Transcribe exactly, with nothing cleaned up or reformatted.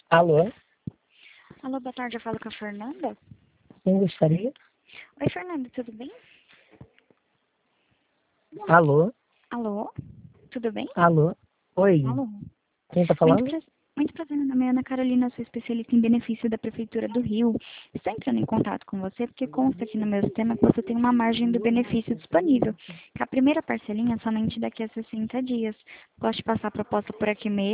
Alô? Alô, boa tarde, eu falo com a Fernanda. Quem gostaria? Oi, Fernanda, tudo bem? Alô? Alô, tudo bem? Alô? Oi, Alô. quem tá Muito, falando? pra... Muito prazer, meu nome é Ana Carolina, sou especialista em benefício da Prefeitura do Rio. Estou entrando em contato com você porque consta aqui no meu sistema que você tem uma margem do benefício disponível, que a primeira parcelinha é somente daqui a sessenta dias. Posso te passar a proposta por aqui mesmo?